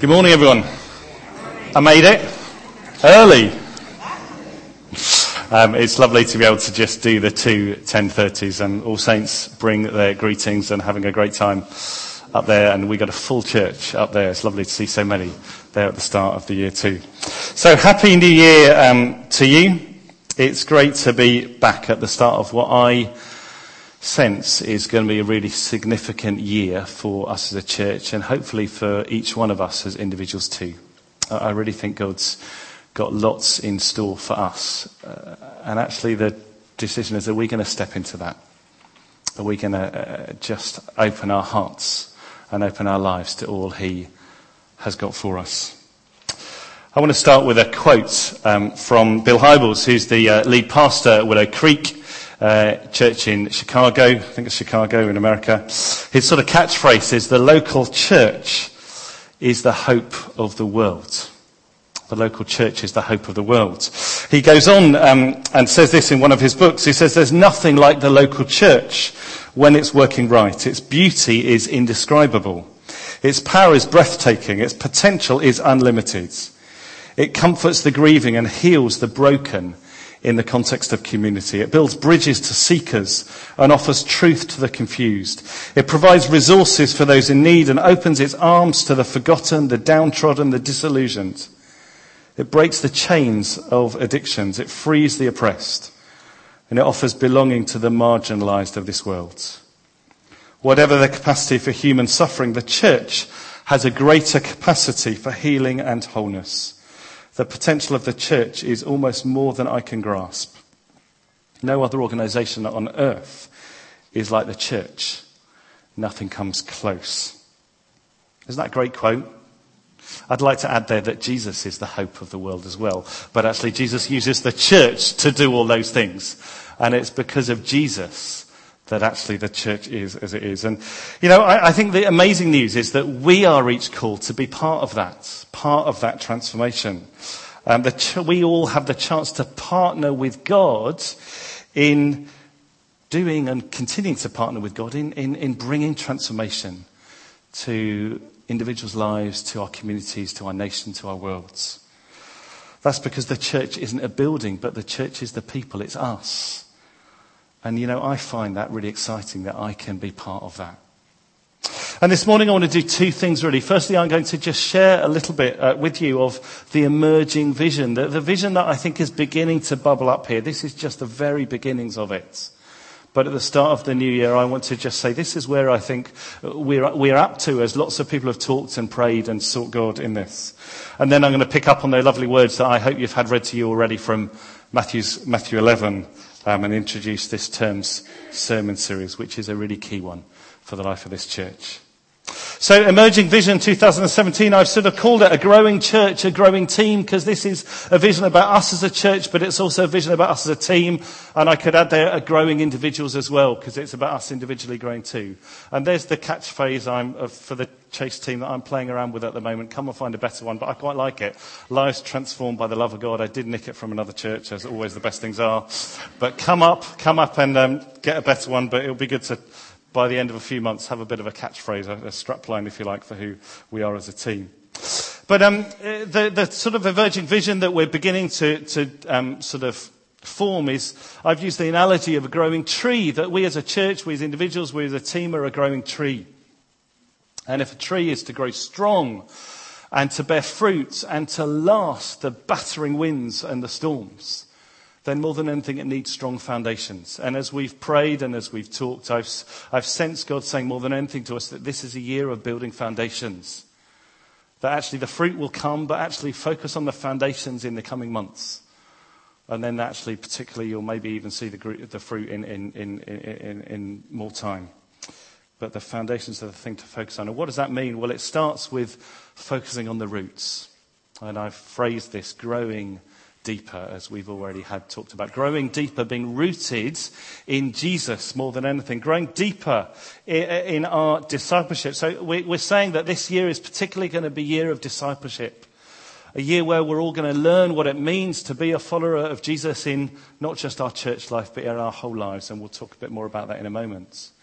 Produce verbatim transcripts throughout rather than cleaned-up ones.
Good morning, everyone. I made it early. Um, it's lovely to be able to just do the two ten thirties, and All Saints bring their greetings and having a great time up there, and we got a full church up there. It's lovely to see so many there at the start of the year too. So happy New Year um, to you. It's great to be back at the start of what I sense is going to be a really significant year for us as a church, and hopefully for each one of us as individuals too. I really think God's got lots in store for us, uh, and actually the decision is, are we going to step into that? Are we going to uh, just open our hearts and open our lives to all He has got for us? I want to start with a quote um, from Bill Hybels, who's the uh, lead pastor at Willow Creek Uh, church in Chicago. I think it's Chicago in America. His sort of catchphrase is, the local church is the hope of the world. The local church is the hope of the world. He goes on um, and says this in one of his books. He says, there's nothing like the local church when it's working right. Its beauty is indescribable. Its power is breathtaking. Its potential is unlimited. It comforts the grieving and heals the broken in the context of community. It builds bridges to seekers and offers truth to the confused. It provides resources for those in need and opens its arms to the forgotten, the downtrodden, the disillusioned. It breaks the chains of addictions. It frees the oppressed. And it offers belonging to the marginalized of this world. Whatever the capacity for human suffering, the church has a greater capacity for healing and wholeness. The potential of the church is almost more than I can grasp. No other organisation on earth is like the church. Nothing comes close. Isn't that a great quote? I'd like to add there that Jesus is the hope of the world as well. But actually Jesus uses the church to do all those things. And it's because of Jesus that actually the church is as it is. And, you know, I, I think the amazing news is that we are each called to be part of that, part of that transformation. Um, the ch- we all have the chance to partner with God in doing and continuing to partner with God in, in, in bringing transformation to individuals' lives, to our communities, to our nation, to our worlds. That's because the church isn't a building, but the church is the people. It's us. And, you know, I find that really exciting that I can be part of that. And this morning I want to do two things really. Firstly, I'm going to just share a little bit uh, with you of the emerging vision, the, the vision that I think is beginning to bubble up here. This is just the very beginnings of it. But at the start of the new year, I want to just say this is where I think we're, we're up to, as lots of people have talked and prayed and sought God in this. And then I'm going to pick up on the lovely words that I hope you've had read to you already from Matthew's, Matthew eleven. Um, and introduce this term's sermon series, which is a really key one for the life of this church. So, Emerging Vision twenty seventeen, I've sort of called it a growing church, a growing team, because this is a vision about us as a church, but it's also a vision about us as a team. And I could add there a growing individuals as well, because it's about us individually growing too. And there's the catchphrase I'm, uh, for the Chase team that I'm playing around with at the moment. Come and find a better one, but I quite like it. Lives transformed by the love of God. I did nick it from another church, as always the best things are. But come up, come up and um, get a better one, but it'll be good to, by the end of a few months, have a bit of a catchphrase, a, a strapline, if you like, for who we are as a team. But um, the, the sort of emerging vision that we're beginning to, to um, sort of form is, I've used the analogy of a growing tree, that we as a church, we as individuals, we as a team are a growing tree. And if a tree is to grow strong and to bear fruit and to last the battering winds and the storms, then more than anything it needs strong foundations. And as we've prayed and as we've talked, I've, I've sensed God saying more than anything to us that this is a year of building foundations. That actually the fruit will come, but actually focus on the foundations in the coming months. And then actually particularly you'll maybe even see the, the fruit in, in, in, in, in more time. But the foundations are the thing to focus on. And what does that mean? Well, it starts with focusing on the roots. And I've phrased this, growing deeper, as we've already had talked about. Growing deeper, being rooted in Jesus more than anything. Growing deeper in our discipleship. So we're saying that this year is particularly going to be a year of discipleship. A year where we're all going to learn what it means to be a follower of Jesus in not just our church life, but in our whole lives. And we'll talk a bit more about that in a moment.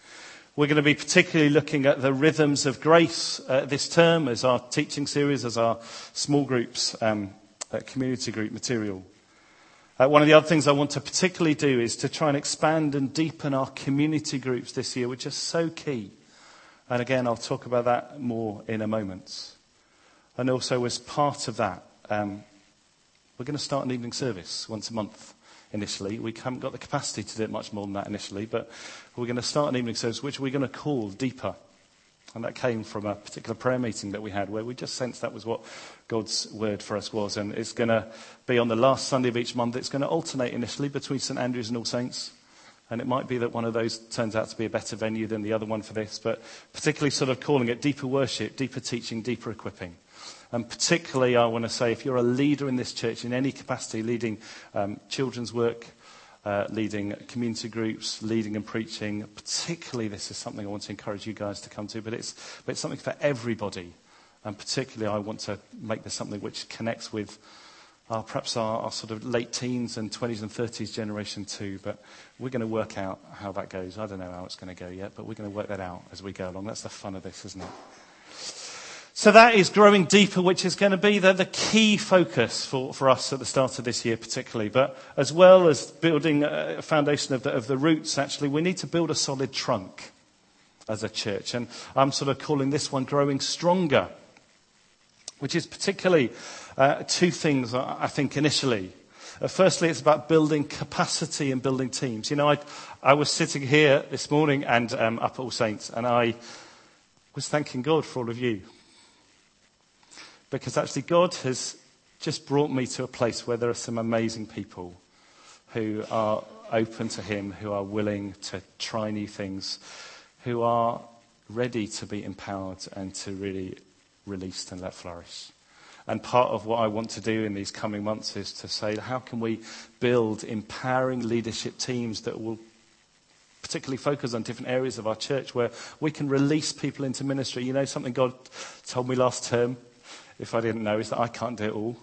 We're going to be particularly looking at the rhythms of grace uh, this term as our teaching series, as our small groups, um, uh, community group material. Uh, one of the other things I want to particularly do is to try and expand and deepen our community groups this year, which are so key. And again, I'll talk about that more in a moment. And also as part of that, um, we're going to start an evening service once a month. Initially, we haven't got the capacity to do it much more than that initially, but we're going to start an evening service which we're going to call Deeper. And that came from a particular prayer meeting that we had where we just sensed that was what God's word for us was. And it's going to be on the last Sunday of each month. It's going to alternate initially between St Andrews and All Saints. And it might be that one of those turns out to be a better venue than the other one for this, but particularly sort of calling it Deeper Worship, Deeper Teaching, Deeper Equipping. And particularly, I want to say, if you're a leader in this church in any capacity, leading um, children's work, uh, leading community groups, leading and preaching, particularly this is something I want to encourage you guys to come to, but it's, but it's something for everybody. And particularly, I want to make this something which connects with our, perhaps our, our sort of late teens and twenties and thirties generation too. But we're going to work out how that goes. I don't know how it's going to go yet, but we're going to work that out as we go along. That's the fun of this, isn't it? So that is growing deeper, which is going to be the, the key focus for, for us at the start of this year particularly. But as well as building a foundation of the, of the roots, actually, we need to build a solid trunk as a church. And I'm sort of calling this one growing stronger, which is particularly uh, two things, I think, initially. Uh, firstly, it's about building capacity and building teams. You know, I, I was sitting here this morning and um, up at All Saints, and I was thanking God for all of you. Because actually God has just brought me to a place where there are some amazing people who are open to him, who are willing to try new things, who are ready to be empowered and to really release and let flourish. And part of what I want to do in these coming months is to say, how can we build empowering leadership teams that will particularly focus on different areas of our church where we can release people into ministry. You know, something God told me last term, if I didn't know, is that I can't do it all.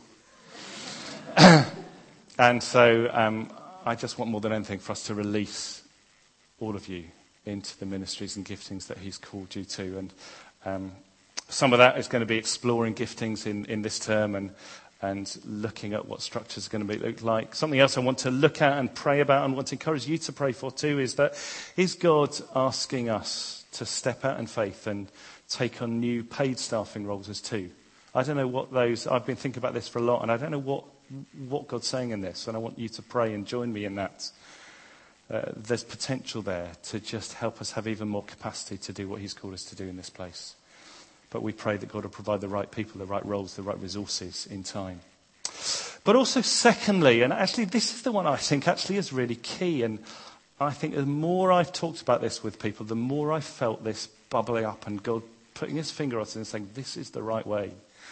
And so um, I just want more than anything for us to release all of you into the ministries and giftings that he's called you to. And um, some of that is going to be exploring giftings in, in this term and and looking at what structures are going to be, look like. Something else I want to look at and pray about and want to encourage you to pray for too is that is God asking us to step out in faith and take on new paid staffing roles as too? I don't know what those, I've been thinking about this for a lot, and I don't know what, what God's saying in this, and I want you to pray and join me in that. Uh, there's potential there to just help us have even more capacity to do what he's called us to do in this place. But we pray that God will provide the right people, the right roles, the right resources in time. But also secondly, and actually this is the one I think actually is really key, and I think the more I've talked about this with people, the more I felt this bubbling up and God putting his finger on it and saying, this is the right way.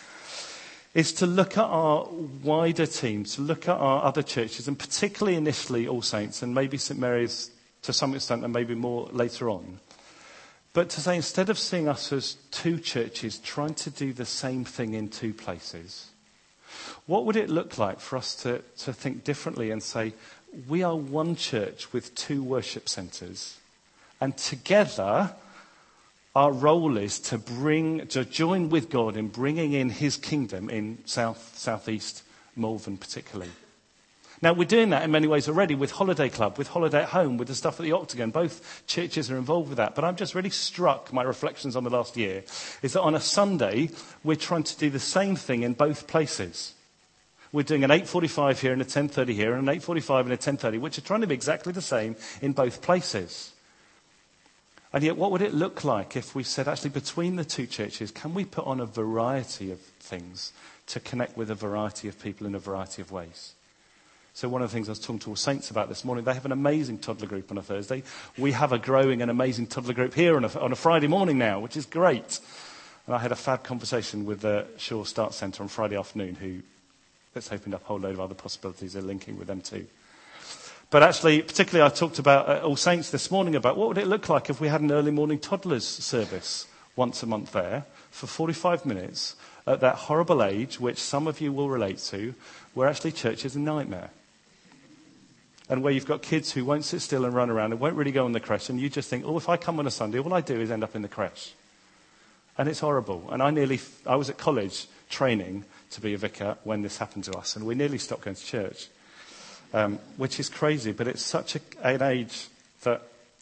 Is to look at our wider team, to look at our other churches, and particularly initially All Saints, and maybe St Mary's to some extent, and maybe more later on. But to say, instead of seeing us as two churches trying to do the same thing in two places, what would it look like for us to, to think differently and say, we are one church with two worship centres, and together our role is to bring, to join with God in bringing in his kingdom in South, Southeast Malvern particularly. Now, we're doing that in many ways already with Holiday Club, with Holiday at Home, with the stuff at the Octagon. Both churches are involved with that. But I'm just really struck, my reflections on the last year, is that on a Sunday, we're trying to do the same thing in both places. We're doing an eight forty-five here and a ten thirty here, and an eight forty-five and a ten thirty, which are trying to be exactly the same in both places. And yet, what would it look like if we said, actually, between the two churches, can we put on a variety of things to connect with a variety of people in a variety of ways? So one of the things I was talking to All Saints about this morning, they have an amazing toddler group on a Thursday. We have a growing and amazing toddler group here on a, on a Friday morning now, which is great. And I had a fab conversation with the Shaw Start Centre on Friday afternoon, who, let's open up a whole load of other possibilities they're linking with them too. But actually, particularly I talked about uh, All Saints this morning about what would it look like if we had an early morning toddlers service once a month there for forty-five minutes at that horrible age, which some of you will relate to, where actually church is a nightmare. and where you've got kids who won't sit still and run around and won't really go in the creche, and you just think, oh, if I come on a Sunday, all I do is end up in the creche. And it's horrible. And I nearly, I was at college training to be a vicar when this happened to us, and we nearly stopped going to church, um, which is crazy, but it's such a, an age that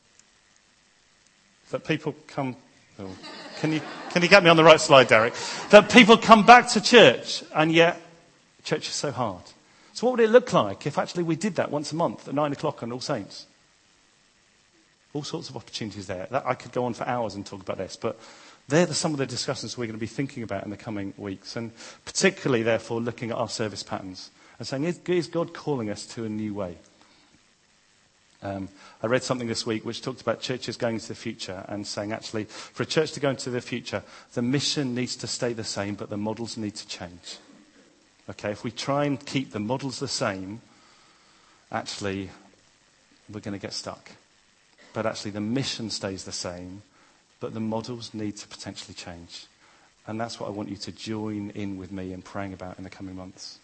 that people come... Oh, can you can you get me on the right slide, Derek? That people come back to church, and yet church is so hard. So what would it look like if actually we did that once a month at nine o'clock on All Saints? All sorts of opportunities there. That, I could go on for hours and talk about this, but they're the, some of the discussions we're going to be thinking about in the coming weeks, and particularly, therefore, looking at our service patterns and saying, is, is God calling us to a new way? Um, I read something this week which talked about churches going into the future and saying, actually, for a church to go into the future, the mission needs to stay the same, but the models need to change. Okay, if we try and keep the models the same, actually, we're going to get stuck. But actually, the mission stays the same, but the models need to potentially change. And that's what I want you to join in with me in praying about in the coming months.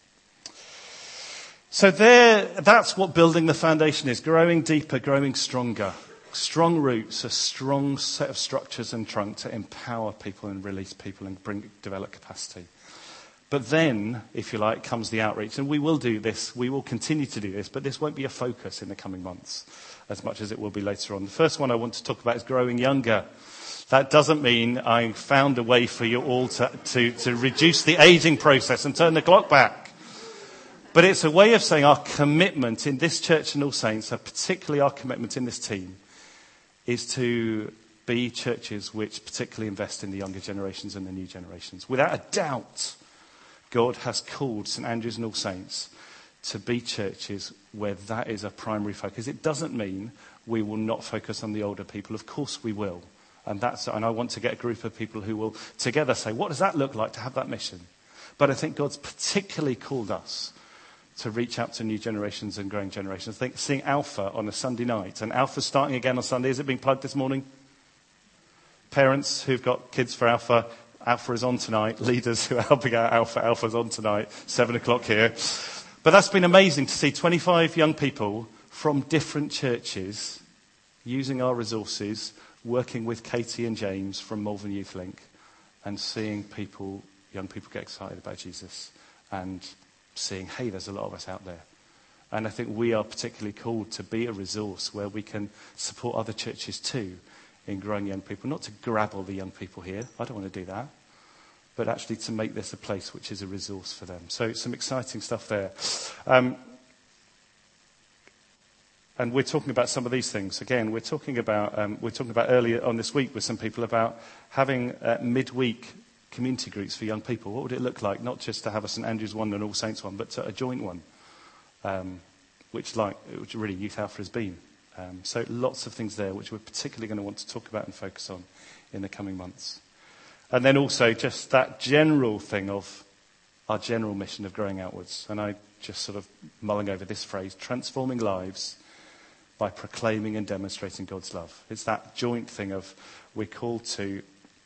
So there, that's what building the foundation is. Growing deeper, growing stronger. Strong roots, a strong set of structures and trunk to empower people and release people and bring, develop capacity. But then, if you like, comes the outreach. And we will do this, we will continue to do this, but this won't be a focus in the coming months as much as it will be later on. The first one I want to talk about is growing younger. That doesn't mean I found a way for you all to, to, to reduce the aging process and turn the clock back. But it's a way of saying our commitment in this church and All Saints, particularly our commitment in this team, is to be churches which particularly invest in the younger generations and the new generations. Without a doubt, God has called St Andrews and All Saints to be churches where that is a primary focus. It doesn't mean we will not focus on the older people. Of course we will. And that's, and I want to get a group of people who will together say, what does that look like to have that mission? But I think God's particularly called us to reach out to new generations and growing generations. I think seeing Alpha on a Sunday night, and Alpha's starting again on Sunday. Is it being plugged this morning? Parents who've got kids for Alpha, Alpha is on tonight. Leaders who are helping out Alpha, Alpha's on tonight, seven o'clock here. But that's been amazing to see twenty-five young people from different churches using our resources, working with Katie and James from Malvern Youth Link, and seeing people, young people get excited about Jesus and seeing, hey, there's a lot of us out there. And I think we are particularly called to be a resource where we can support other churches too in growing young people. Not to grab all the young people here. I don't want to do that. But actually to make this a place which is a resource for them. So some exciting stuff there. Um, and we're talking about some of these things. Again, we're talking about, um, we're talking about earlier on this week with some people about having uh, midweek community groups for young people. What would it look like? Not just to have a St Andrews one and All Saints one, but to a joint one, um, which like which really Youth Alpha has been. Um, so lots of things there which we're particularly going to want to talk about and focus on in the coming months. And then also just that general thing of our general mission of growing outwards. And I just sort of mulling over this phrase, transforming lives by proclaiming and demonstrating God's love. It's that joint thing of we're called to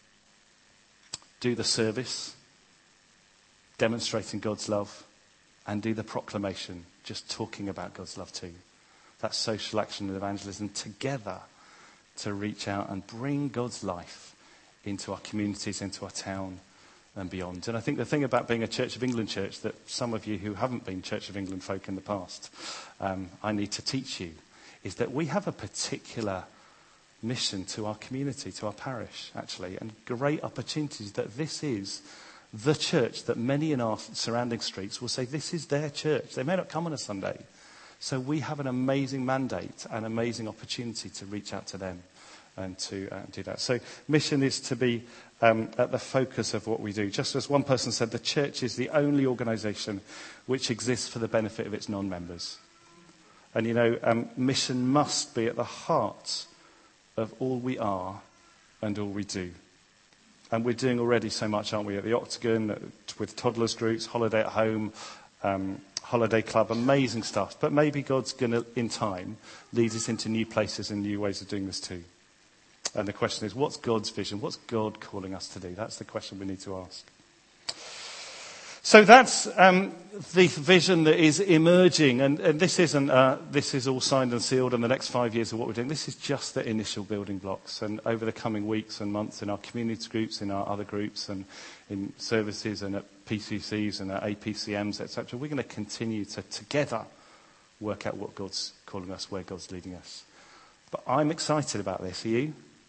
do the service, demonstrating God's love, and do the proclamation, just talking about God's love too. That social action and evangelism together to reach out and bring God's life into our communities, into our town and beyond. And I think the thing about being a Church of England church that some of you who haven't been Church of England folk in the past, um, I need to teach you, is that we have a particular mission to our community, to our parish, actually, and great opportunities that this is the church that many in our surrounding streets will say this is their church. They may not come on a Sunday. So we have an amazing mandate, an amazing opportunity to reach out to them and to uh, do that. So mission is to be um, at the focus of what we do. Just as one person said, the church is the only organisation which exists for the benefit of its non-members. And, you know, um, mission must be at the heart of all we are and all we do. And we're doing already so much, aren't we, at the Octagon, with toddlers groups, Holiday at Home, um, Holiday Club, amazing stuff. But maybe God's going to, in time, lead us into new places and new ways of doing this too. And the question is, what's God's vision? What's God calling us to do? That's the question we need to ask. So that's, um, the vision that is emerging, and, and this isn't, uh, this is all signed and sealed in the next five years of what we're doing. This is just the initial building blocks. And over the coming weeks and months in our community groups, in our other groups, and in services and at P C Cs and at A P C Ms, et cetera, we're going to continue to together work out what God's calling us, where God's leading us. But I'm excited about this. Are you?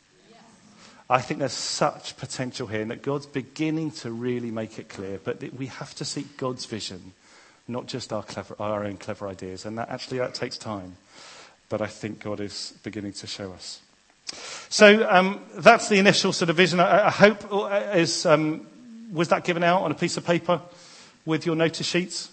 I think there's such potential here and that God's beginning to really make it clear, but that we have to seek God's vision, not just our clever, our own clever ideas. And that actually that takes time. But I think God is beginning to show us. So um, that's the initial sort of vision. I, I hope is, um, was that given out on a piece of paper with your notice sheets?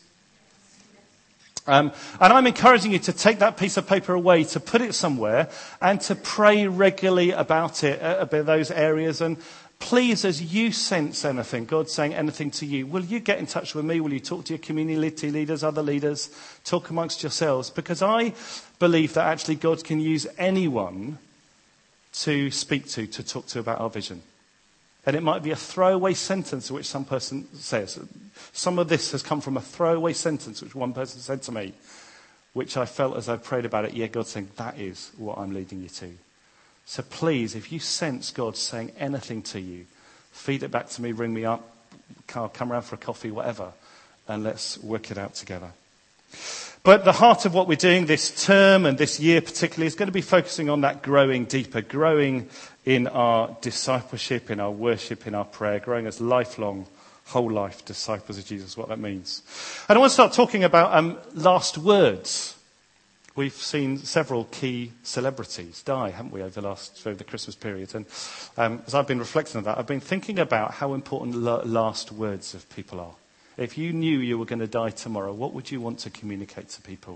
Um, and I'm encouraging you to take that piece of paper away, to put it somewhere, and to pray regularly about it, uh, about those areas. And please, as you sense anything, God's saying anything to you, will you get in touch with me? Will you talk to your community leaders, other leaders, talk amongst yourselves? Because I believe that actually God can use anyone to speak to, to talk to about our vision. And it might be a throwaway sentence which some person says. Some of this has come from a throwaway sentence which one person said to me, which I felt as I prayed about it, yeah, God's saying, that is what I'm leading you to. So please, if you sense God saying anything to you, feed it back to me, ring me up, I'll come around for a coffee, whatever, and let's work it out together. But the heart of what we're doing this term and this year particularly is going to be focusing on that growing deeper, growing in our discipleship, in our worship, in our prayer, growing as lifelong, whole life disciples of Jesus, what that means. And I want to start talking about um, last words. We've seen several key celebrities die, haven't we, over the last over the Christmas period. And um, as I've been reflecting on that, I've been thinking about how important la- last words of people are. If you knew you were going to die tomorrow, what would you want to communicate to people?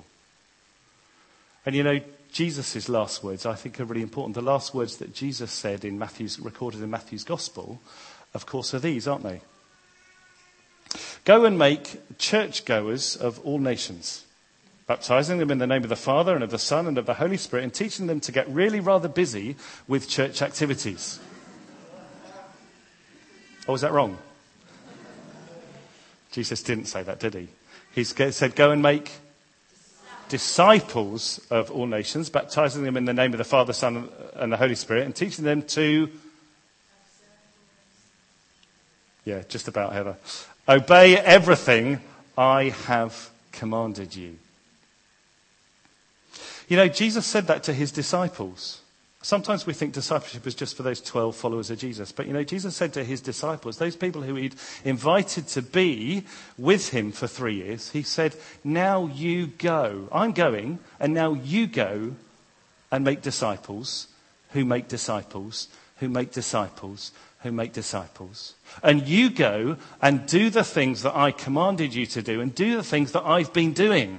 And you know, Jesus' last words, I think, are really important. The last words that Jesus said in Matthew's, recorded in Matthew's Gospel, of course, are these, aren't they? Go and make churchgoers of all nations, baptizing them in the name of the Father and of the Son and of the Holy Spirit, and teaching them to get really rather busy with church activities. Or was that wrong? Jesus didn't say that, did he? He said, go and make disciples of all nations, baptizing them in the name of the Father, Son, and the Holy Spirit, and teaching them to... Yeah, just about, Heather. Obey everything I have commanded you. You know, Jesus said that to his disciples. Sometimes we think discipleship is just for those twelve followers of Jesus. But, you know, Jesus said to his disciples, those people who he'd invited to be with him for three years, he said, now you go. I'm going, and now you go and make disciples who make disciples who make disciples who make disciples. And you go and do the things that I commanded you to do and do the things that I've been doing.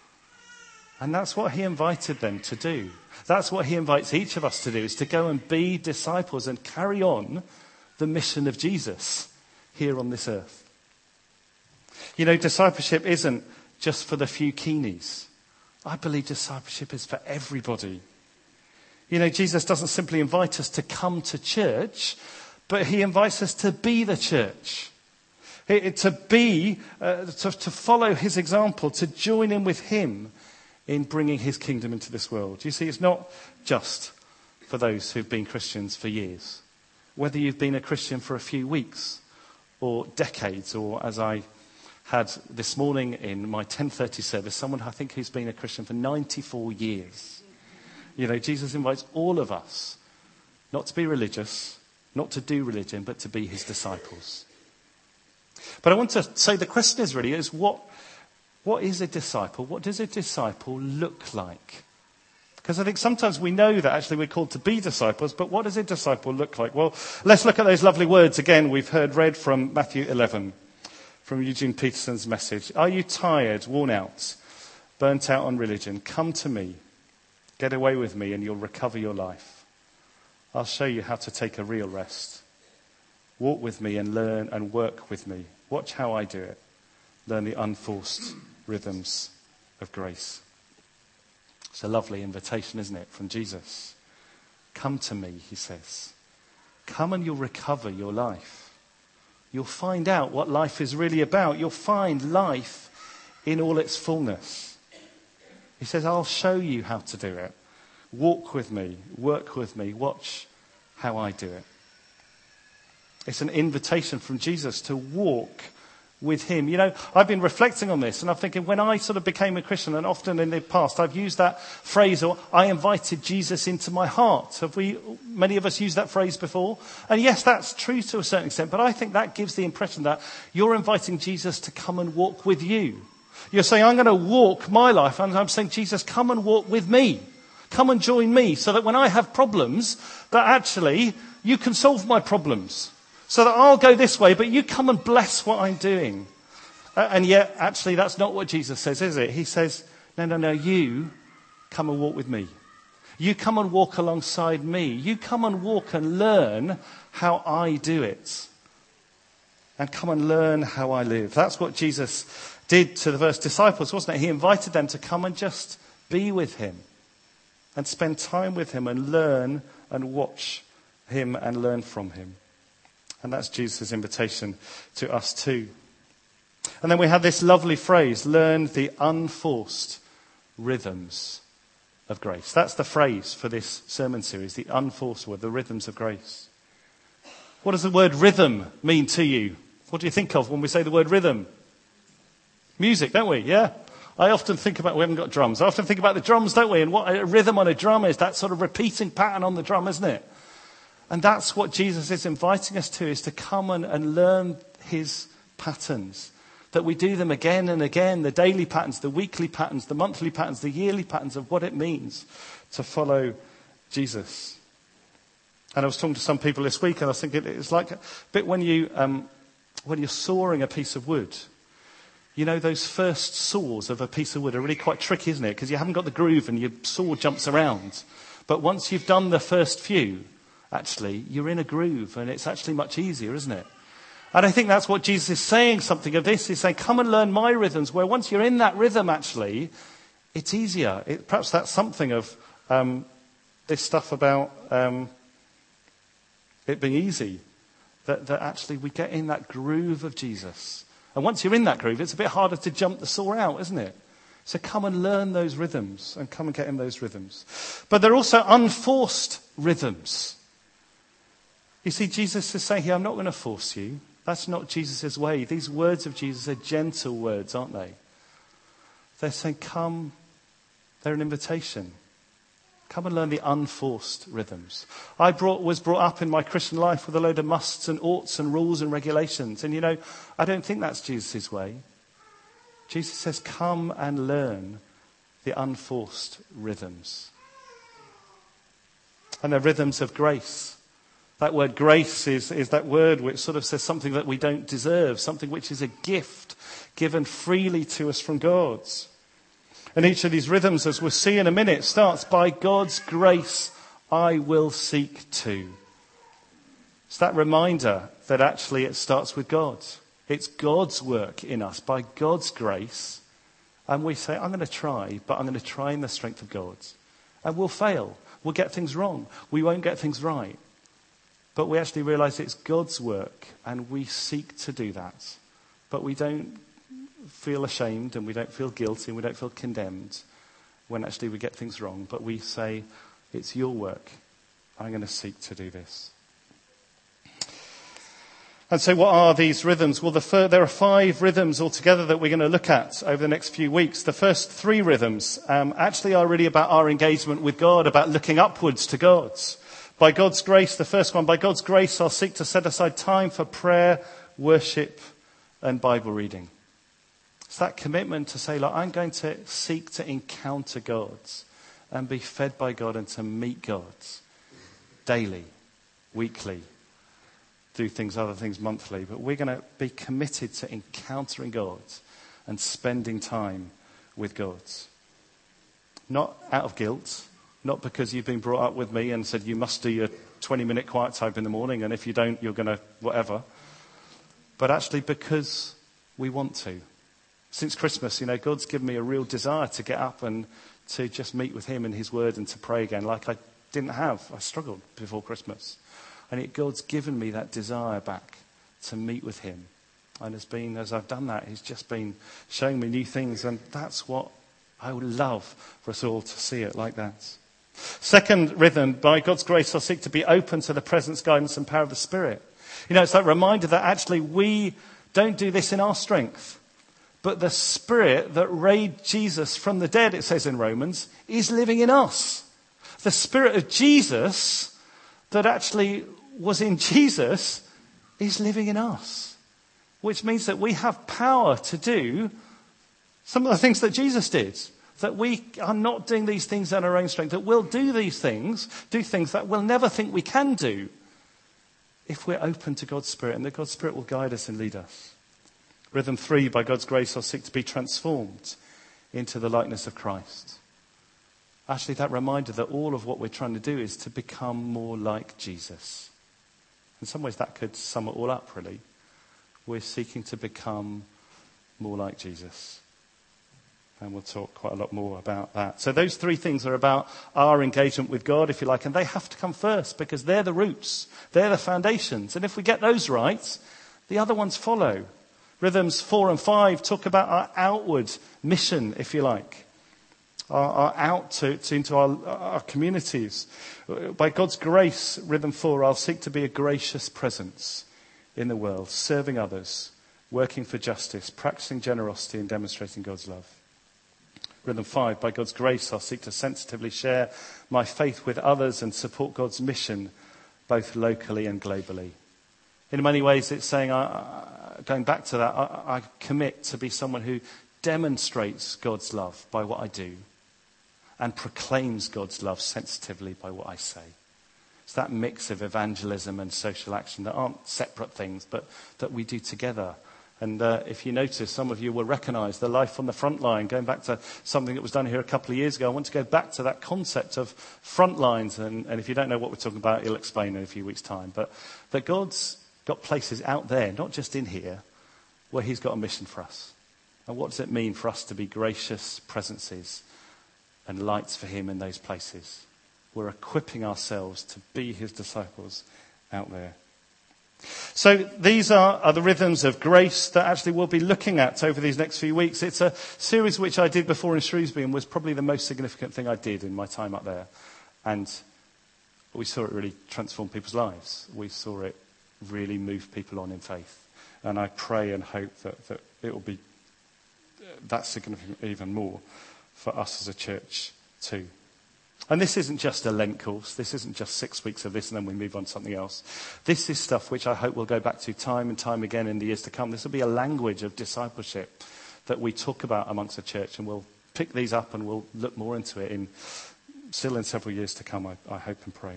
And that's what he invited them to do. That's what he invites each of us to do, is to go and be disciples and carry on the mission of Jesus here on this earth. You know, discipleship isn't just for the few keenies. I believe discipleship is for everybody. You know, Jesus doesn't simply invite us to come to church, but he invites us to be the church. To be, uh, to, to follow his example, to join in with him in bringing his kingdom into this world. You see, it's not just for those who've been Christians for years. Whether you've been a Christian for a few weeks or decades, or as I had this morning in my ten thirty service, someone I think who's been a Christian for ninety-four years. You know, Jesus invites all of us not to be religious, not to do religion, but to be his disciples. But I want to say the question is really is what What is a disciple? What does a disciple look like? Because I think sometimes we know that actually we're called to be disciples, but what does a disciple look like? Well, let's look at those lovely words again we've heard read from Matthew eleven, from Eugene Peterson's message. Are you tired, worn out, burnt out on religion? Come to me. Get away with me and you'll recover your life. I'll show you how to take a real rest. Walk with me and learn and work with me. Watch how I do it. Learn the unforced rhythms of grace. It's a lovely invitation, isn't it, from Jesus? Come to me, he says. Come and you'll recover your life. You'll find out what life is really about. You'll find life in all its fullness. He says, I'll show you how to do it. Walk with me, work with me, watch how I do it. It's an invitation from Jesus to walk with him. You know, I've been reflecting on this and I'm thinking when I sort of became a Christian, and often in the past I've used that phrase, or I invited Jesus into my heart. Have we, many of us used that phrase before? And yes, that's true to a certain extent, but I think that gives the impression that you're inviting Jesus to come and walk with you. You're saying, I'm going to walk my life, and I'm saying, Jesus, come and walk with me. Come and join me so that when I have problems, that actually you can solve my problems. So that I'll go this way, but you come and bless what I'm doing. Uh, and yet, actually, that's not what Jesus says, is it? He says, no, no, no, you come and walk with me. You come and walk alongside me. You come and walk and learn how I do it. And come and learn how I live. That's what Jesus did to the first disciples, wasn't it? He invited them to come and just be with him. And spend time with him and learn and watch him and learn from him. And that's Jesus' invitation to us too. And then we have this lovely phrase, learn the unforced rhythms of grace. That's the phrase for this sermon series, the unforced word, the rhythms of grace. What does the word rhythm mean to you? What do you think of when we say the word rhythm? Music, don't we? Yeah. I often think about, we haven't got drums, I often think about the drums, don't we? And what a rhythm on a drum is, that sort of repeating pattern on the drum, isn't it? And that's what Jesus is inviting us to, is to come and, and learn his patterns. That we do them again and again, the daily patterns, the weekly patterns, the monthly patterns, the yearly patterns of what it means to follow Jesus. And I was talking to some people this week and I was thinking it's like a bit when, you, um, when you're sawing a piece of wood. You know, those first saws of a piece of wood are really quite tricky, isn't it? Because you haven't got the groove and your saw jumps around. But once you've done the first few, actually, you're in a groove and it's actually much easier, isn't it? And I think that's what Jesus is saying, something of this. He's saying, come and learn my rhythms, where once you're in that rhythm, actually, it's easier. It, perhaps that's something of um, this stuff about um, it being easy, that, that actually we get in that groove of Jesus. And once you're in that groove, it's a bit harder to jump the saw out, isn't it? So come and learn those rhythms and come and get in those rhythms. But they're also unforced rhythms. You see, Jesus is saying here, I'm not going to force you. That's not Jesus' way. These words of Jesus are gentle words, aren't they? They're saying, come. They're an invitation. Come and learn the unforced rhythms. I brought, was brought up in my Christian life with a load of musts and oughts and rules and regulations. And, you know, I don't think that's Jesus' way. Jesus says, come and learn the unforced rhythms. And they're rhythms of grace. That word grace is, is that word which sort of says something that we don't deserve, something which is a gift given freely to us from God. And each of these rhythms, as we'll see in a minute, starts by God's grace I will seek to. It's that reminder that actually it starts with God. It's God's work in us, by God's grace. And we say, I'm going to try, but I'm going to try in the strength of God. And we'll fail. We'll get things wrong. We won't get things right. But we actually realize it's God's work and we seek to do that. But we don't feel ashamed and we don't feel guilty and we don't feel condemned when actually we get things wrong. But we say, it's your work. I'm going to seek to do this. And so what are these rhythms? Well, the fir- there are five rhythms altogether that we're going to look at over the next few weeks. The first three rhythms um, actually are really about our engagement with God, about looking upwards to God. By God's grace, the first one, by God's grace, I'll seek to set aside time for prayer, worship, and Bible reading. It's that commitment to say, like, I'm going to seek to encounter God and be fed by God and to meet God daily, weekly, do things, other things monthly. But we're going to be committed to encountering God and spending time with God. Not out of guilt. Not because you've been brought up with me and said you must do your twenty-minute quiet time in the morning, and if you don't, you're going to whatever. But actually because we want to. Since Christmas, you know, God's given me a real desire to get up and to just meet with him and his word and to pray again like I didn't have. I struggled before Christmas. And it, God's given me that desire back to meet with him And has been, as I've done that, he's just been showing me new things. And that's what I would love for us all to see it like that. Second rhythm, by God's grace, I'll seek to be open to the presence, guidance and power of the Spirit. You know, it's that reminder that actually we don't do this in our strength. But the Spirit that raised Jesus from the dead, it says in Romans, is living in us. The Spirit of Jesus that actually was in Jesus is living in us. Which means that we have power to do some of the things that Jesus did. That we are not doing these things in our own strength. That we'll do these things, do things that we'll never think we can do if we're open to God's Spirit. And that God's Spirit will guide us and lead us. Rhythm three, by God's grace, I'll seek to be transformed into the likeness of Christ. Actually, that reminder that all of what we're trying to do is to become more like Jesus. In some ways, that could sum it all up, really. We're seeking to become more like Jesus. And we'll talk quite a lot more about that. So those three things are about our engagement with God, if you like, and they have to come first because they're the roots. They're the foundations. And if we get those right, the other ones follow. Rhythms four and five talk about our outward mission, if you like. Our, our out to, to into our, our communities. By God's grace, rhythm four, I'll seek to be a gracious presence in the world, serving others, working for justice, practicing generosity and demonstrating God's love. Rhythm five, by God's grace, I'll seek to sensitively share my faith with others and support God's mission, both locally and globally. In many ways, it's saying, uh, going back to that, I, I commit to be someone who demonstrates God's love by what I do and proclaims God's love sensitively by what I say. It's that mix of evangelism and social action that aren't separate things, but that we do together. And uh, if you notice, some of you will recognise the life on the front line, going back to something that was done here a couple of years ago. I want to go back to that concept of front lines. And, and if you don't know what we're talking about, he'll explain in a few weeks' time. But that God's got places out there, not just in here, where he's got a mission for us. And what does it mean for us to be gracious presences and lights for him in those places? We're equipping ourselves to be his disciples out there. So these are, are the rhythms of grace that actually we'll be looking at over these next few weeks. It's a series which I did before in Shrewsbury and was probably the most significant thing I did in my time up there. And we saw it really transform people's lives. We saw it really move people on in faith. And I pray and hope that, that it will be that significant even more for us as a church too. And this isn't just a Lent course. This isn't just six weeks of this and then we move on to something else. This is stuff which I hope we'll go back to time and time again in the years to come. This will be a language of discipleship that we talk about amongst the church, and we'll pick these up and we'll look more into it in still in several years to come, I, I hope and pray.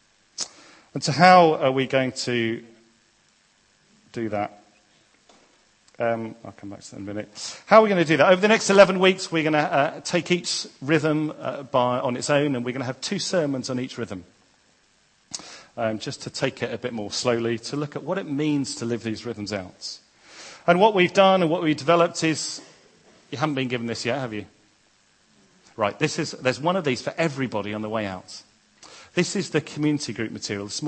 And so how are we going to do that? Um, I'll come back to that in a minute. How are we going to do that? Over the next eleven weeks, we're going to uh, take each rhythm uh, by, on its own, and we're going to have two sermons on each rhythm. Um, just to take it a bit more slowly, to look at what it means to live these rhythms out. And what we've done and what we've developed is, you haven't been given this yet, have you? Right, this is, there's one of these for everybody on the way out. This is the community group material.